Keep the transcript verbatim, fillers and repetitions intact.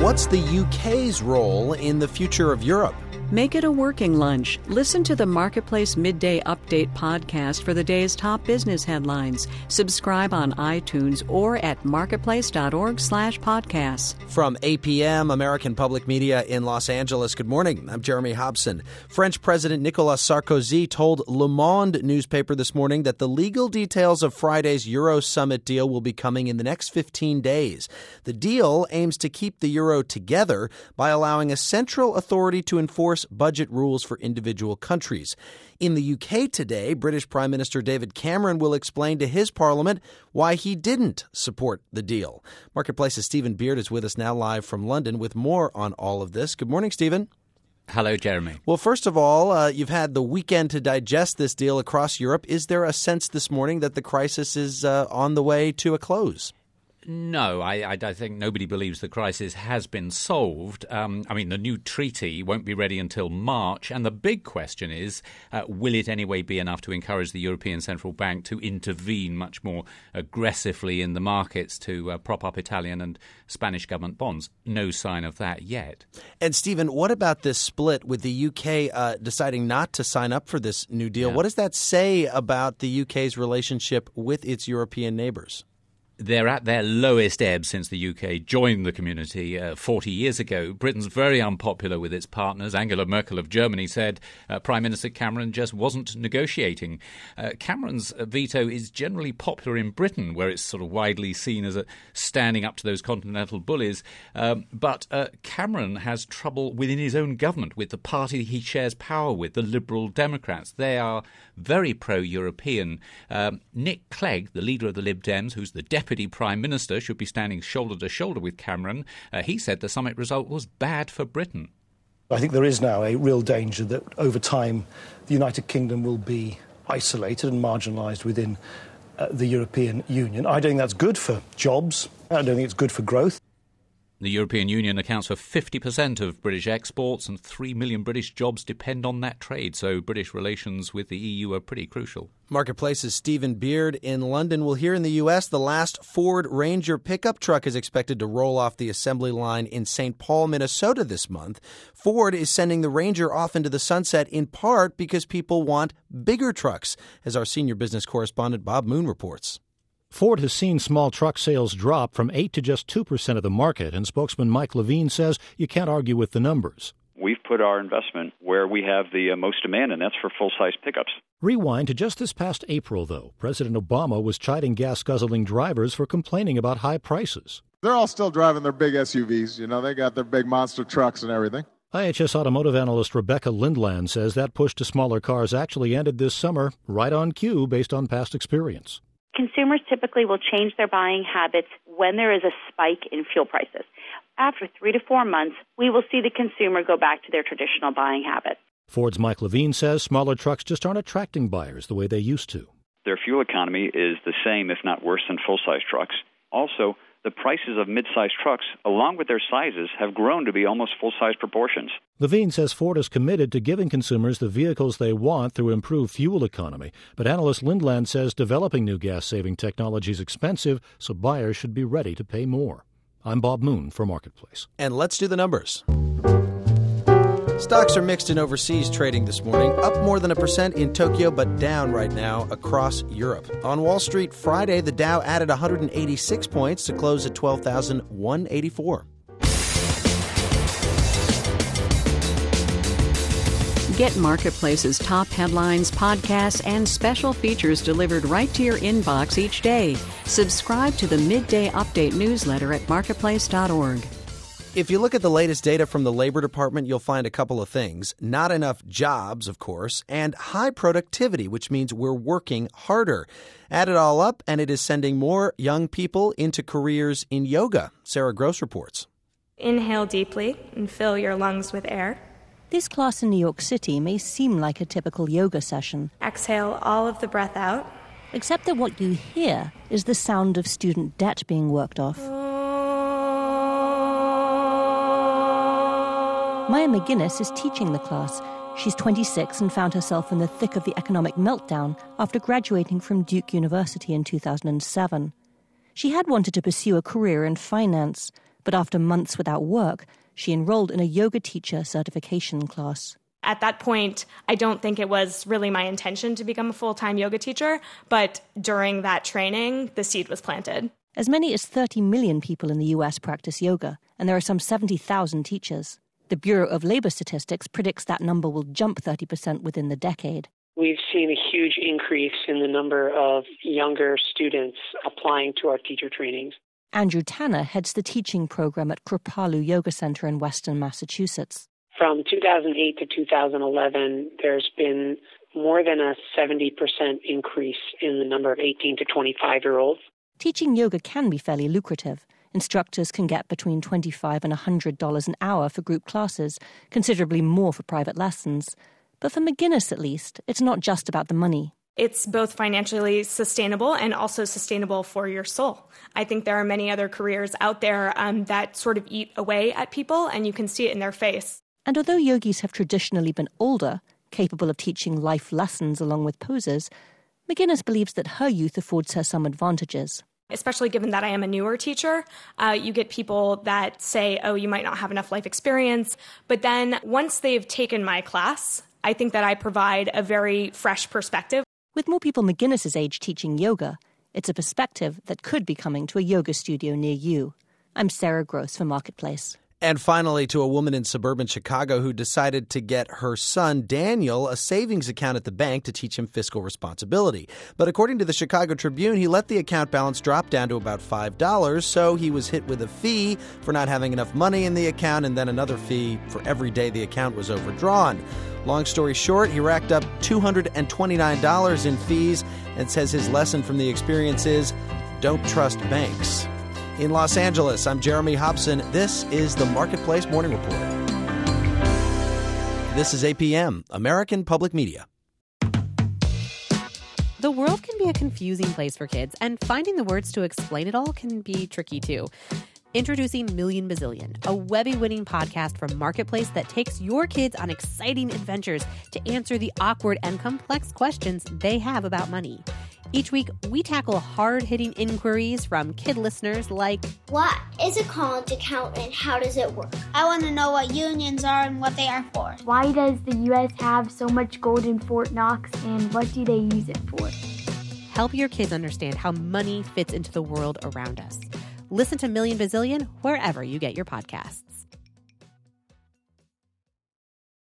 what's the U K's role in the future of Europe? Make it a working lunch. Listen to the Marketplace Midday Update podcast for the day's top business headlines. Subscribe on iTunes or at marketplace.org slash podcasts. From A P M, American Public Media in Los Angeles, good morning. I'm Jeremy Hobson. French President Nicolas Sarkozy told Le Monde newspaper this morning that the legal details of Friday's Euro summit deal will be coming in the next fifteen days. The deal aims to keep the euro together by allowing a central authority to enforce budget rules for individual countries. In the U K today, British Prime Minister David Cameron will explain to his parliament why he didn't support the deal. Marketplace's Stephen Beard is with us now live from London with more on all of this. Good morning, Stephen. Hello, Jeremy. Well, first of all, uh, you've had the weekend to digest this deal across Europe. Is there a sense this morning that the crisis is uh, on the way to a close? No, I, I, I think nobody believes the crisis has been solved. Um, I mean, the new treaty won't be ready until March. And the big question is, uh, will it anyway be enough to encourage the European Central Bank to intervene much more aggressively in the markets to uh, prop up Italian and Spanish government bonds? No sign of that yet. And, Stephen, what about this split with the U K uh, deciding not to sign up for this new deal? Yeah. What does that say about the U K's relationship with its European neighbors? They're at their lowest ebb since the U K joined the community uh, forty years ago. Britain's very unpopular with its partners. Angela Merkel of Germany said uh, Prime Minister Cameron just wasn't negotiating. Uh, Cameron's veto is generally popular in Britain, where it's sort of widely seen as a standing up to those continental bullies. Um, but uh, Cameron has trouble within his own government with the party he shares power with, the Liberal Democrats. They are very pro-European. Um, Nick Clegg, the leader of the Lib Dems, who's the deputy Deputy Prime Minister, should be standing shoulder to shoulder with Cameron. Uh, he said the summit result was bad for Britain. I think there is now a real danger that over time the United Kingdom will be isolated and marginalised within uh, the European Union. I don't think that's good for jobs. I don't think it's good for growth. The European Union accounts for fifty percent of British exports, and three million British jobs depend on that trade, so British relations with the E U are pretty crucial. Marketplace's Stephen Beard in London. Well, here in the U S, the last Ford Ranger pickup truck is expected to roll off the assembly line in Saint Paul, Minnesota this month. Ford is sending the Ranger off into the sunset in part because people want bigger trucks, as our senior business correspondent Bob Moon reports. Ford has seen small truck sales drop from eight to just two percent of the market, and spokesman Mike Levine says you can't argue with the numbers. We've put our investment where we have the uh, most demand, and that's for full-size pickups. Rewind to just this past April, though. President Obama was chiding gas-guzzling drivers for complaining about high prices. They're all still driving their big S U Vs. You know, they got their big monster trucks and everything. I H S automotive analyst Rebecca Lindland says that push to smaller cars actually ended this summer right on cue based on past experience. Consumers typically will change their buying habits when there is a spike in fuel prices. After three to four months, we will see the consumer go back to their traditional buying habits. Ford's Mike Levine says smaller trucks just aren't attracting buyers the way they used to. Their fuel economy is the same, if not worse, than full-size trucks. Also, the prices of mid-size trucks, along with their sizes, have grown to be almost full-size proportions. Levine says Ford is committed to giving consumers the vehicles they want through improved fuel economy. But analyst Lindland says developing new gas-saving technology is expensive, so buyers should be ready to pay more. I'm Bob Moon for Marketplace. And let's do the numbers. Stocks are mixed in overseas trading this morning, up more than a percent in Tokyo, but down right now across Europe. On Wall Street Friday, the Dow added one hundred eighty-six points to close at twelve thousand one hundred eighty-four. Get Marketplace's top headlines, podcasts, and special features delivered right to your inbox each day. Subscribe to the Midday Update newsletter at marketplace dot org. If you look at the latest data from the Labor Department, you'll find a couple of things. Not enough jobs, of course, and high productivity, which means we're working harder. Add it all up, and it is sending more young people into careers in yoga. Sarah Gross reports. Inhale deeply and fill your lungs with air. This class in New York City may seem like a typical yoga session. Exhale all of the breath out. Except that what you hear is the sound of student debt being worked off. Maya McGinnis is teaching the class. She's twenty-six and found herself in the thick of the economic meltdown after graduating from Duke University in two thousand seven. She had wanted to pursue a career in finance, But after months without work, she enrolled in a yoga teacher certification class. At that point, I don't think it was really my intention to become a full-time yoga teacher, but during that training, the seed was planted. As many as thirty million people in the U S practice yoga, and there are some seventy thousand teachers. The Bureau of Labor Statistics predicts that number will jump thirty percent within the decade. We've seen a huge increase in the number of younger students applying to our teacher trainings. Andrew Tanner heads the teaching program at Kripalu Yoga Center in Western Massachusetts. From two thousand eight to two thousand eleven, there's been more than a seventy percent increase in the number of eighteen to twenty-five-year-olds. Teaching yoga can be fairly lucrative. Instructors can get between twenty-five dollars and one hundred dollars an hour for group classes, considerably more for private lessons. But for McGinnis, at least, it's not just about the money. It's both financially sustainable and also sustainable for your soul. I think there are many other careers out there um, that sort of eat away at people, and you can see it in their face. And although yogis have traditionally been older, capable of teaching life lessons along with poses, McGinnis believes that her youth affords her some advantages. Especially given that I am a newer teacher, uh, you get people that say, oh, you might not have enough life experience. But then once they've taken my class, I think that I provide a very fresh perspective. With more people McGinnis's age teaching yoga, it's a perspective that could be coming to a yoga studio near you. I'm Sarah Gross for Marketplace. And finally, to a woman in suburban Chicago who decided to get her son, Daniel, a savings account at the bank to teach him fiscal responsibility. But according to the Chicago Tribune, he let the account balance drop down to about five dollars, so he was hit with a fee for not having enough money in the account and then another fee for every day the account was overdrawn. Long story short, he racked up two hundred twenty-nine dollars in fees and says his lesson from the experience is, don't trust banks. In Los Angeles, I'm Jeremy Hobson. This is the Marketplace Morning Report. This is A P M, American Public Media. The world can be a confusing place for kids, and finding the words to explain it all can be tricky too. Introducing Million Bazillion, a Webby-winning podcast from Marketplace that takes your kids on exciting adventures to answer the awkward and complex questions they have about money. Each week, we tackle hard-hitting inquiries from kid listeners like, what is a college account and how does it work? I want to know what unions are and what they are for. Why does the U S have so much gold in Fort Knox and what do they use it for? Help your kids understand how money fits into the world around us. Listen to Million Bazillion wherever you get your podcasts.